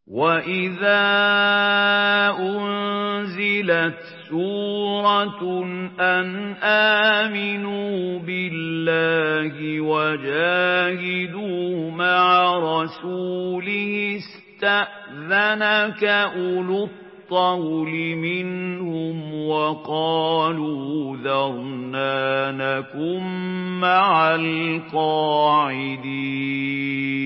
وَإِذَا أُنزِلَتْ سُورَةٌ أَنْ آمِنُوا بِاللَّهِ وَجَاهِدُوا مَعَ رَسُولِهِ اسْتَأْذَنَكَ أُولُو الطَّوْلِ مِنْهُمْ وَقَالُوا ذَرْنَا نَكُن مَّعَ الْقَاعِدِينَ